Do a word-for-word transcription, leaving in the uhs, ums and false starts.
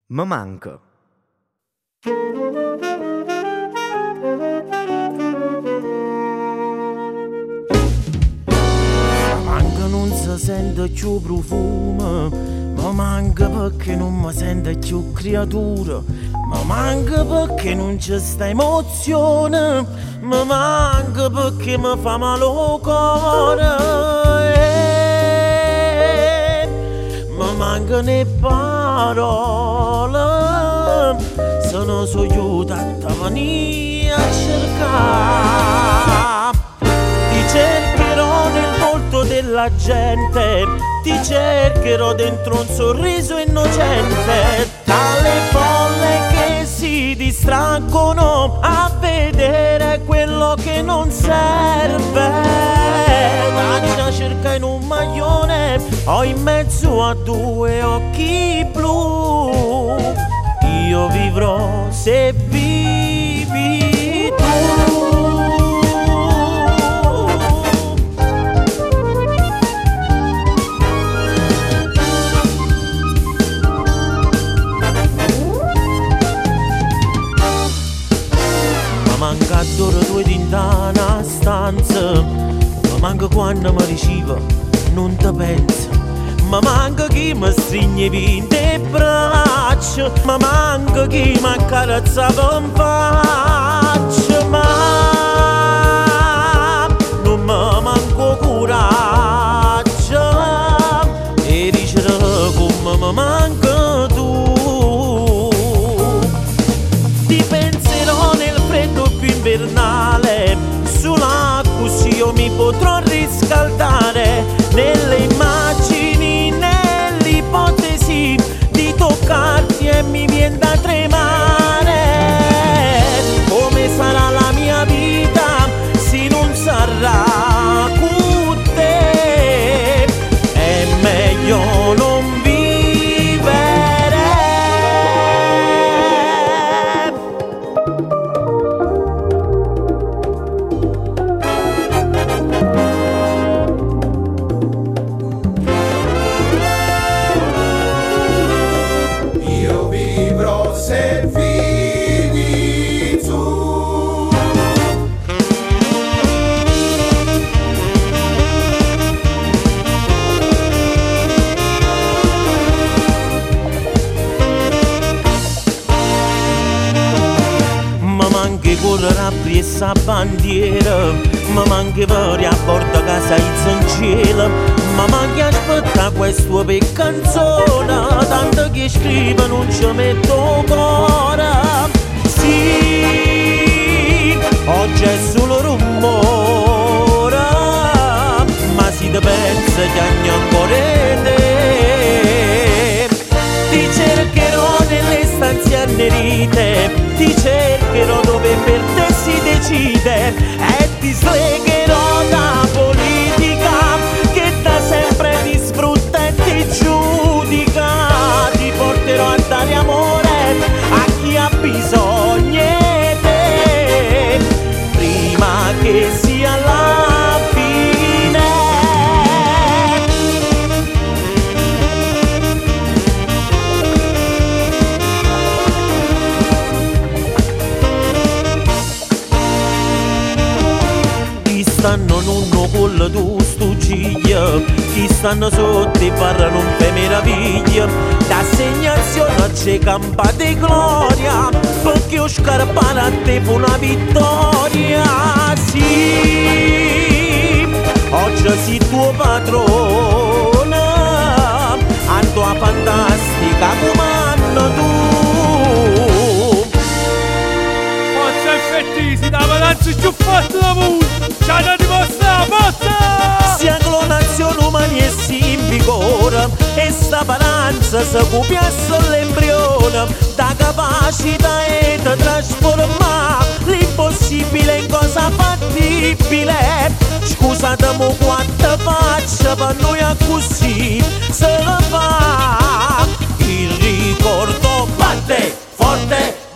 Me manca. Me manca non si sente più profumo, me manca perché non mi sento più creatura, me manca perché non c'è sta emozione, me manca perché mi fa male il cuore. Mi mancano le parole, se non so aiutato a venire a cercare. Ti cercherò nel volto della gente, ti cercherò dentro un sorriso innocente, dalle folle che si distraggono a vedere quello che non serve. La cerca in un maglione o in mezzo a due occhi blu, io vivrò se vivi tu. Ma manca d'ora due dinta una stanza, ma manca quando mi ricevo non ti penso, ma manca chi mi stringe in te braccia, ma manca chi mi accarezzava in faccia, ma non mi manco coraggio e dicere come mi manca tu. Ti penserò nel freddo più invernale, sull'acqua sì io mi potrò riscaldare, nelle immagini, nell'ipotesi di toccarti e mi viene da tremare. Come sarà la mia vita se non sarà con te? È meglio non vivere. Se vivi tu. Ma manca correre a presa bandiera, ma manca veri a bordo casa in cielo, ma manca aspettare questo per canzone, tanto che scrivo non ci metto cuore. Sì, oggi è solo rumore, ma si te pensa che agni ancora te. Ti cercherò nelle stanze annerite, ti cercherò dove per te si decide e ti slegherò da politica che da sempre ti sfrutta e ti giudica. Ti porterò a dare amore a chi ha bisogno di te, prima che sia la fine. Chi stanno nonno con la tua stugiglia, chi stanno sotto e parlano un pe meraviglia, d'assegnazione c'è campa di gloria, perché ho scarpato a te fu una vittoria. Sì, oggi sei tuo padrone, a tua fantastica comando tu. Forza effettisi, da balanza più forte da voi, c'è da dimostrare, forza! Sia clonazione umana e si in vigore, e sta balanza si copiasse l'embrione, da capacità e da trasformare l'impossibile in cosa fattibile. Scusatemi quanta faccia per noi a così se la fa. Il ricordo batte forte